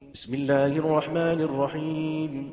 بسم الله الرحمن الرحيم.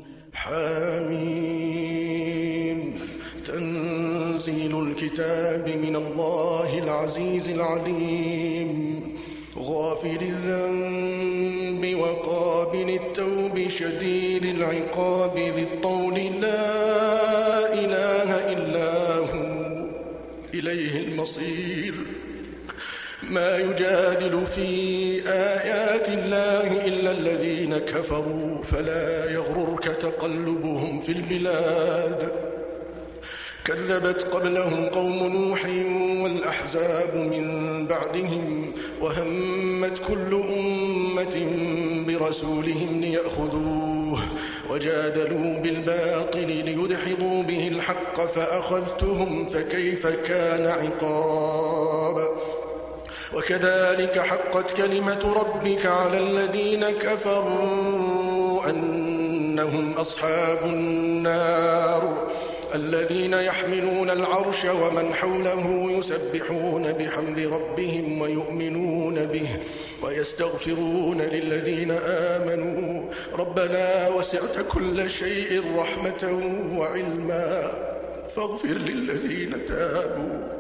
حميم. تنزيل الكتاب من الله العزيز العليم، غافر الذنب وقابل التوب شديد العقاب ذي الطول لا إله إلا هو إليه المصير. ما يجادل في آيات الله إلا الذين كفروا فلا يغررك تقلبهم في البلاد. كذبت قبلهم قوم نوح والأحزاب من بعدهم، وهمت كل أمة برسولهم ليأخذوه، وجادلوا بالباطل ليدحضوا به الحق فأخذتهم فكيف كان عقاب. وكذلك حقت كلمة ربك على الذين كفروا أنهم أصحاب النار، الذين يحملون العرش ومن حوله يسبحون بحمد ربهم ويؤمنون به ويستغفرون للذين آمنوا ربنا وسعت كل شيء رحمة وعلما فاغفر للذين تابوا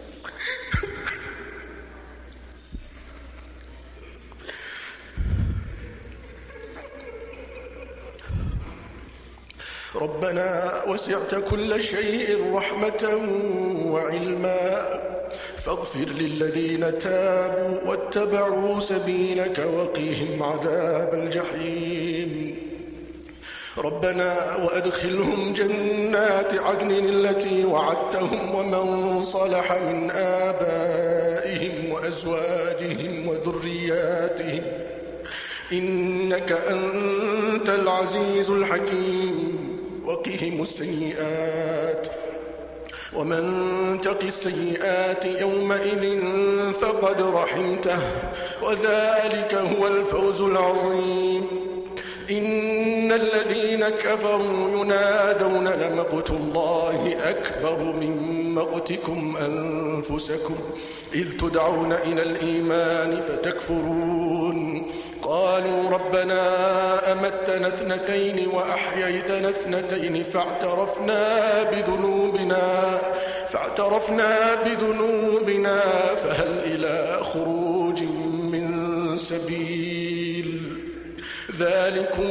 ربنا وسعت كل شيء رحمة وعلما فاغفر للذين تابوا واتبعوا سبيلك وقهم عذاب الجحيم. ربنا وأدخلهم جنات عدن التي وعدتهم ومن صلح من آبائهم وأزواجهم وذرياتهم إنك أنت العزيز الحكيم. وقهم السيئات ومن تق السيئات يومئذ فقد رحمته وذلك هو الفوز العظيم. إن الذين كفروا ينادون لمقت الله أكبر من مقتكم أنفسكم إذ تدعون إلى الإيمان فتكفرون. قالوا ربنا أمتنا اثنتين وأحييتنا اثنتين فاعترفنا بذنوبنا فهل إلى خروج من سبيل. ذلكم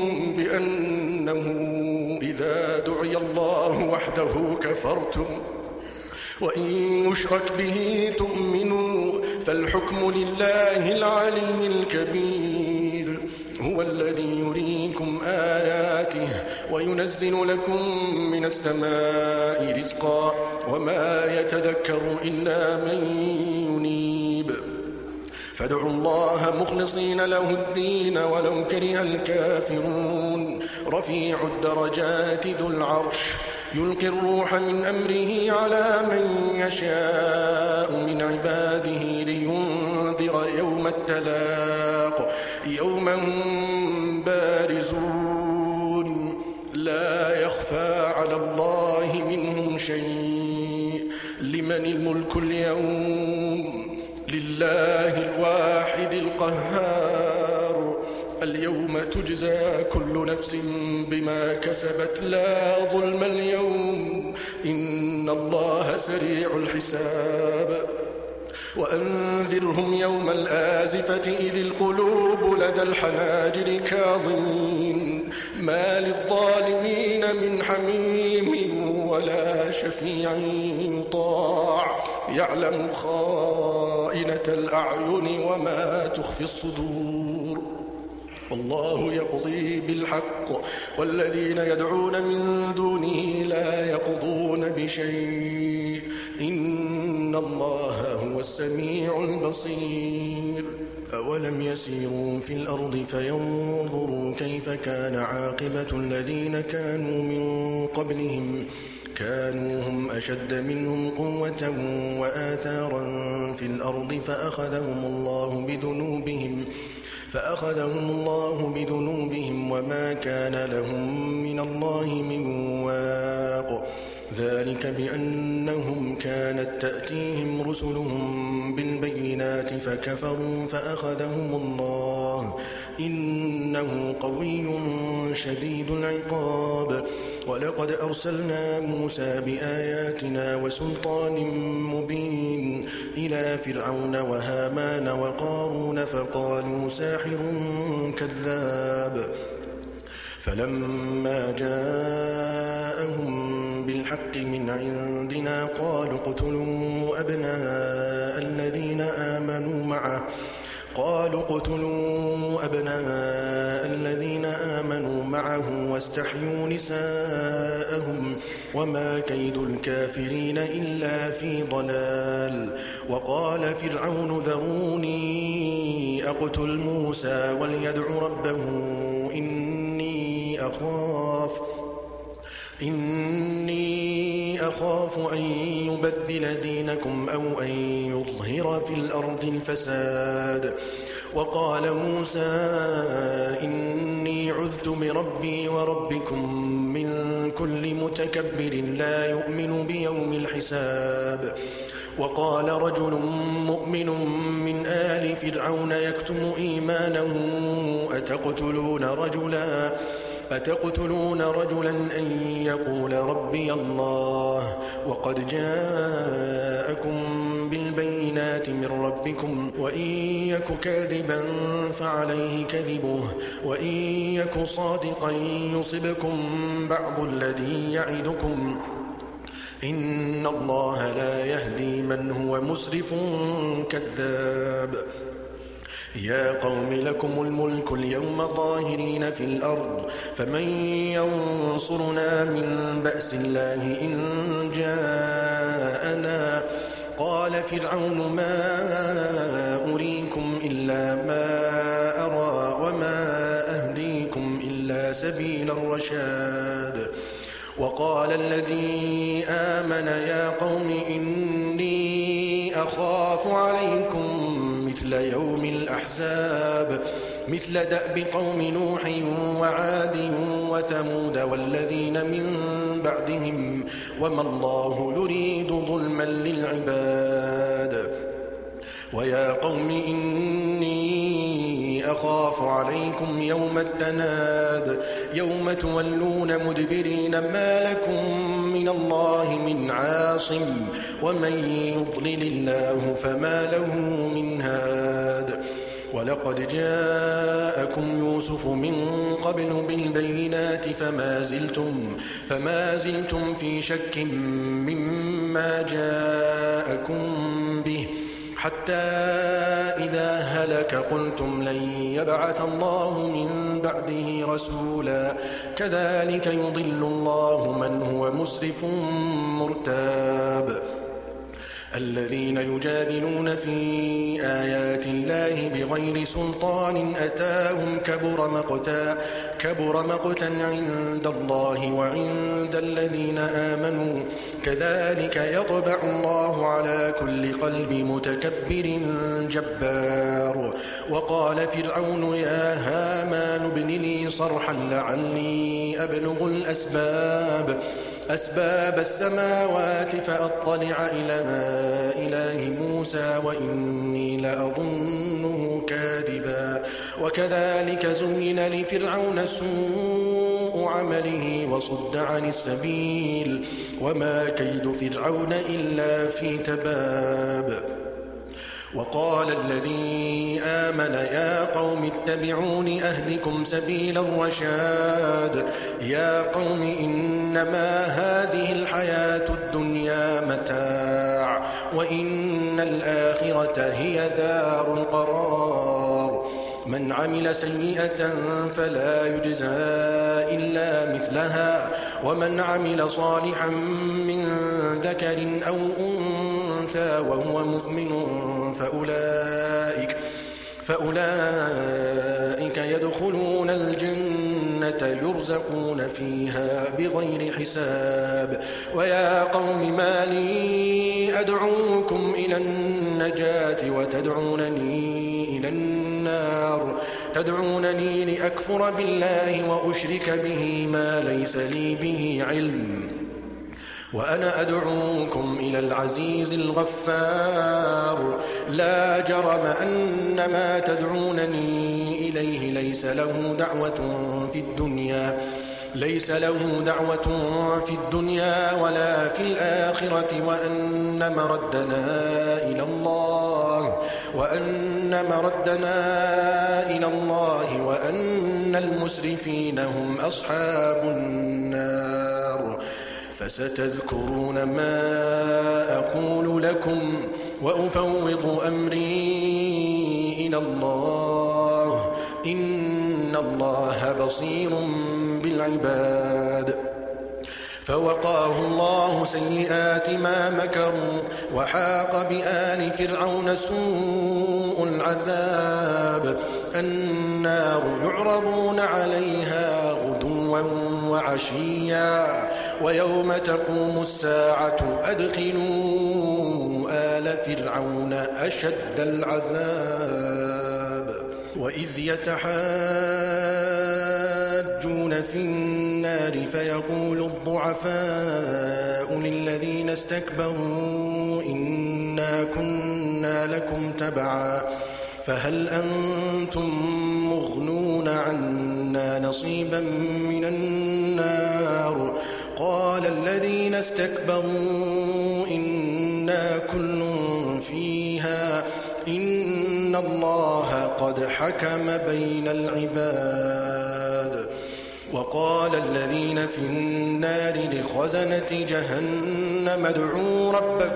بأنه إذا دعي الله وحده كفرتم وإن يشرك به تؤمنوا فالحكم لله العلي الكبير. هو الذي يريكم آياته وينزل لكم من السماء رزقا وما يتذكر إلا من ينيب. فادعوا الله مخلصين له الدين ولو كره الكافرون. رفيع الدرجات ذو العرش يلقي الروح من أمره على من يشاء من عباده لينذر يوم التلاق يوم هم بارزون لا يخفى على الله منهم شيء. لمن الملك اليوم؟ لله الواحد القهار. اليوم تجزى كل نفس بما كسبت لا ظلم اليوم إن الله سريع الحساب. وأنذرهم يوم الآزفة إذ القلوب لدى الحناجر كاظمين ما للظالمين من حميم ولا شفيع يطاع يعلم خائنة الأعين وما تخفي الصدور. والله يقضي بالحق والذين يدعون من دونه لا يقضون بشيء إن الله هو السميع البصير. أولم يسيروا في الأرض فينظروا كيف كان عاقبة الذين كانوا من قبلهم كانوا هم أشد منهم قوة وآثارا في الأرض فأخذهم الله بذنوبهم وما كان لهم من الله من واق. ذلك بأنهم كانت تأتيهم رسلهم بالبينات فكفروا فأخذهم الله إنه قوي شديد العقاب ولقد أرسلنا موسى بآياتنا وسلطان مبين إلى فرعون وهامان وقارون فقالوا ساحر كذاب فلما جاءهم بالحق من عندنا قالوا اقتلوا أبناء الذين آمنوا معه واستحيوا نساءهم وما كيد الكافرين إلا في ضلال وقال فرعون ذروني أقتل موسى وليدع ربه إني أخاف أن يبدل دينكم أو أن يظهر في الأرض الفساد وقال موسى إني عذت بربي وربكم من كل متكبر لا يؤمن بيوم الحساب وقال رجل مؤمن من آل فرعون يكتم إيمانه أتقتلون رجلا أن يقول ربي الله وقد جاءكم بالبينات من ربكم وإن يك كاذبا فعليه كذبه وإن يك صادقا يصبكم بعض الذي يعدكم إن الله لا يهدي من هو مسرف كذاب يا قوم لكم الملك اليوم ظاهرين في الأرض فمن ينصرنا من بأس الله إن جاءنا قال فرعون ما أريكم إلا ما أرى وما أهديكم إلا سبيل الرشاد وقال الذي آمن يا قوم إني أخاف عليكم مثل يوم الأحزاب مثل دأب قوم نوح وعاد وثمود والذين من بعدهم وما الله يريد ظلما للعباد ويا قوم إني أخاف عليكم يوم التناد يوم تولون مدبرين ما لكم من الله من عاصم ومن يضلل الله فما له من هاد ولقد جاءكم يوسف من قبل بالبينات فما زلتم في شك مما جاءكم به حتى إذا هلك قلتم لن يبعث الله من بعده رسولا كذلك يضل الله من هو مسرف مرتاب الذين يجادلون في آيات الله بغير سلطان أتاهم كبر مقتا عند الله وعند الذين آمنوا كذلك يطبع الله على كل قلب متكبر جبار وقال فرعون يا هامان ابن لي صرحا لعلي أبلغ أسباب السماوات فأطلع إلى إله موسى وإني لأظنه كاذبا وكذلك زين لفرعون سوء عمله وصد عن السبيل وما كيد فرعون إلا في تباب وقال الذي آمن يا قوم اتبعون أهدكم سبيل الرشاد يا قوم إنما هذه الحياة الدنيا متاع وإن الآخرة هي دار القرار من عمل سيئة فلا يجزى إلا مثلها ومن عمل صالحا من ذكر أو أنثى وهو مؤمن فأولئك يدخلون الجنة يرزقون فيها بغير حساب ويا قوم ما لي أدعوكم إلى النجاة وتدعونني إلى النار تدعونني لأكفر بالله وأشرك به ما ليس لي به علم وأنا أدعوكم إلى العزيز الغفار لا جرم أن ما تدعونني إليه ليس له دعوة في الدنيا ولا في الآخرة وأن مردنا إلى الله وأن المسرفين هم أصحاب النار. فستذكرون ما أقول لكم وأفوض أمري إلى الله إن الله بصير بالعباد. فوقاه الله سيئات ما مكروا وحاق بآل فرعون سوء العذاب. النار يعرضون عليها غدوا وعشيا ويوم تقوم الساعة أدخلوا آل فرعون أشد العذاب. وإذ يتحاجون في النار فيقول الضعفاء للذين استكبروا إنا كنا لكم تبعا فهل أنتم مغنون عنا نصيبا من النار. قال الذين استكبروا إنا كل فيها إن الله قد حكم بين العباد. وقال الذين في النار لخزنة جهنم ادعوا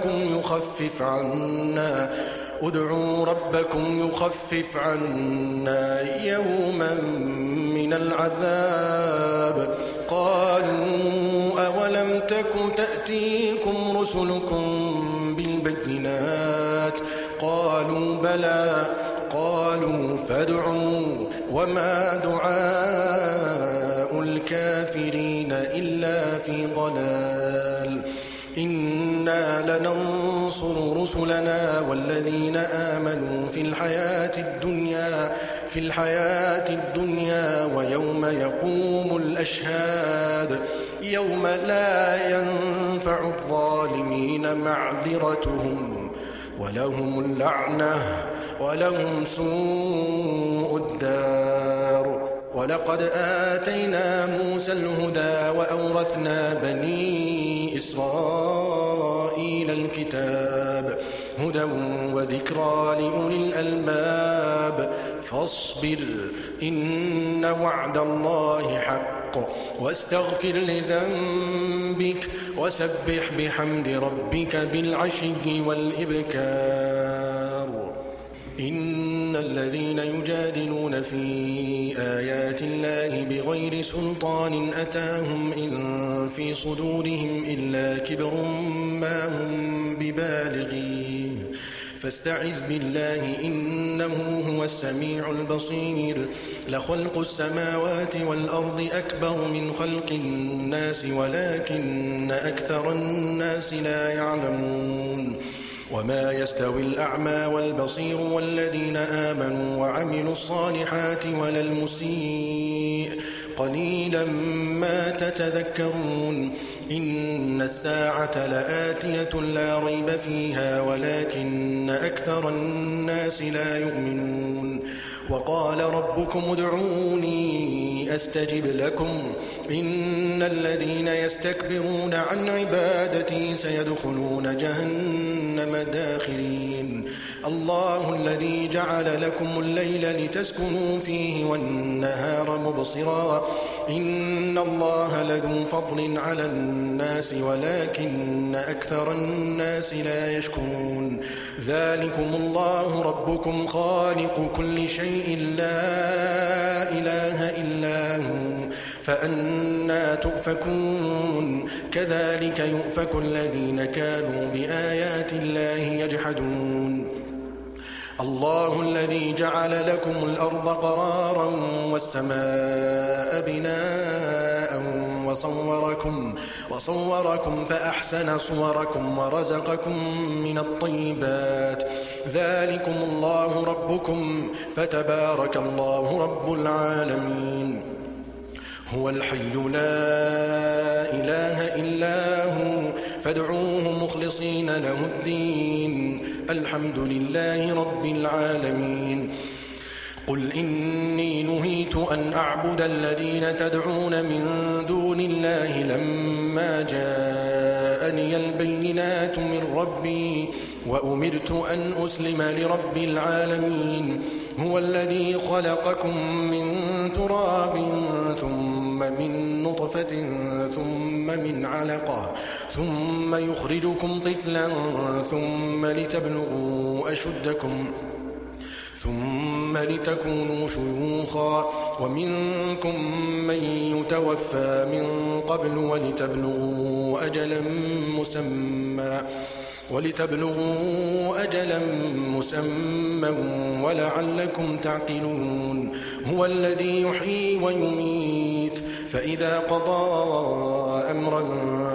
ربكم يخفف عنا يوما من العذاب. قالوا أولم تك تأتيكم رسلكم بالبينات قالوا بلى قالوا فادعوا وما دعاء الكافرين إلا في ضلال. إنا لننصر رسلنا والذين آمنوا في الحياة الدنيا ويوم يقوم الأشهاد يوم لا ينفع الظالمين معذرتهم ولهم اللعنة ولهم سوء الدار. ولقد آتينا موسى الهدى وأورثنا بني إسرائيل الكتاب هدى وذكرى لأولي الألباب. فاصبر إن وعد الله حق واستغفر لذنبك وسبح بحمد ربك بالعشي والإبكار. إن الذين يجادلون في آيات الله بغير سلطان أتاهم إن في صدورهم إلا كبر ما هم ببالغيه فاستعذ بالله إنه هو السميع البصير. لخلق السماوات والأرض أكبر من خلق الناس ولكن أكثر الناس لا يعلمون. وما يستوي الأعمى والبصير والذين آمنوا وعملوا الصالحات ولا المسيء قليلا ما تتذكرون. إن الساعة لآتية لا ريب فيها ولكن أكثر الناس لا يؤمنون. وقال ربكم ادعوني أستجب لكم إن الذين يستكبرون عن عبادتي سيدخلون جهنم داخرين. الله الذي جعل لكم الليل لتسكنوا فيه والنهار مبصرا إن الله لذو فضل على الناس ولكن أكثر الناس لا يشكرون. ذلكم الله ربكم خالق كل شيء لا إله إلا هو فأنى تؤفكون. كذلك يؤفك الذين كانوا بآيات الله يجحدون. الله الذي جعل لكم الأرض قرارا والسماء بناء وصوركم فأحسن صوركم ورزقكم من الطيبات. ذلكم الله ربكم فتبارك الله رب العالمين. هو الحي لا إله إلا هو فادعوه مخلصين له الدين الحمد لله رب العالمين قل إني نهيت أن أعبد الذين تدعون من دون الله لما جاءني البينات من ربي وأمرت أن أسلم لرب العالمين هو الذي خلقكم من تراب ثم من نطفة ثم من علقة ثم يخرجكم طفلا ثم لتبلغوا أشدكم ثم لتكونوا شيوخا ومنكم من يتوفى من قبل ولتبلغوا أجلا مسمى ولعلكم تعقلون هو الذي يحيي ويميت فإذا قضى أمرا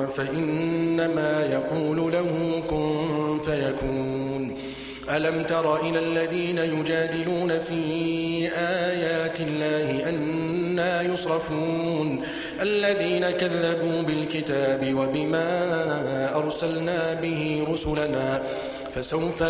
فإنما يقول له كن فيكون ألم تر إلى الذين يجادلون في آيات الله أنى يصرفون الذين كذبوا بالكتاب وبما أرسلنا به رسلنا فسوف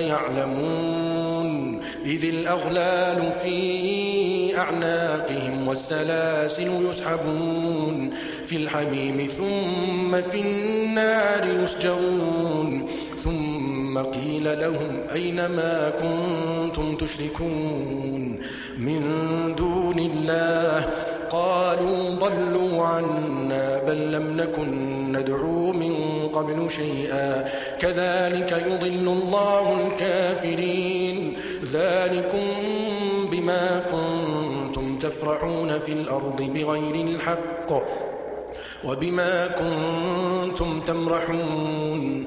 يعلمون إذ الأغلال في أعناقهم والسلاسل يسحبون في الحميم ثم في النار يسجرون ثم قيل لهم أين ما كنتم تشركون من دون الله قالوا ضلوا عنا بل لم نكن ندعو من قبل شيئا كذلك يضل الله الكافرين ذلكم بما كنتم تفرحون في الأرض بغير الحق وبما كنتم تمرحون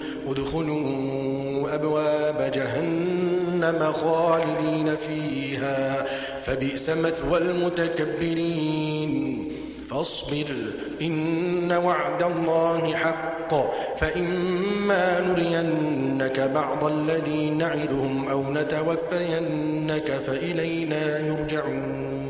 ادخلوا أبواب جهنم خالدين فيها فبئس مثوى المتكبرين فاصبر إن وعد الله حق فإما نرينك بعض الذي نعدهم أو نتوفينك فإلينا يرجعون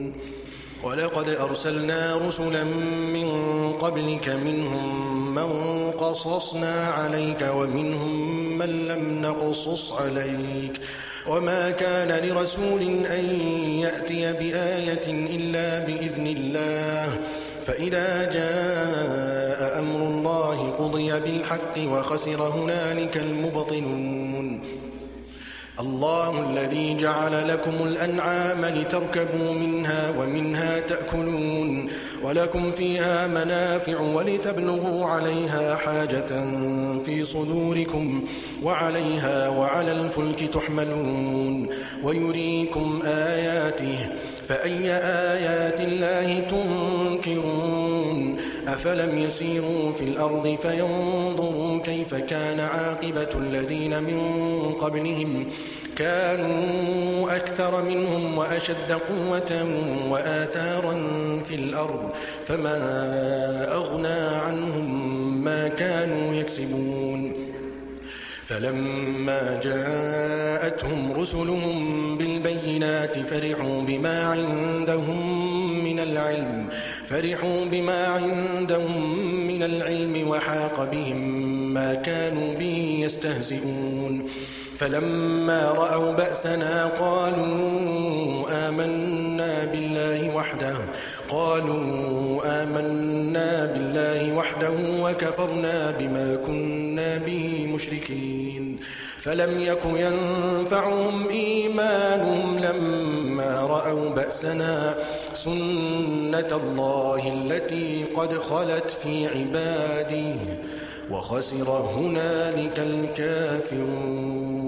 ولقد أرسلنا رسلا من قبلك منهم من قصصنا عليك ومنهم من لم نقصص عليك وما كان لرسول أن يأتي بآية إلا بإذن الله فإذا جاء أمر الله قضي بالحق وخسر هنالك المبطلون الله الذي جعل لكم الأنعام لتركبوا منها ومنها تأكلون ولكم فيها منافع ولتبلغوا عليها حاجة في صدوركم وعليها وعلى الفلك تحملون ويريكم آياته فأي آيات الله تنكرون أفلم يسيروا في الأرض فينظروا كيف كان عاقبة الذين من قبلهم كانوا أكثر منهم وأشد قوة وآثارا في الأرض فما أغنى عنهم ما كانوا يكسبون فلما جاءتهم رسلهم بالبينات فرحوا بما عندهم من العلم وحاق بهم ما كانوا به يستهزئون فلما رأوا بأسنا قالوا آمنا بالله وحده وكفرنا بما كنا به مشركين فلم يك ينفعهم إيمانهم لما رأوا بأسنا سنة الله التي قد خلت في عباده وخسر هنالك الكافرون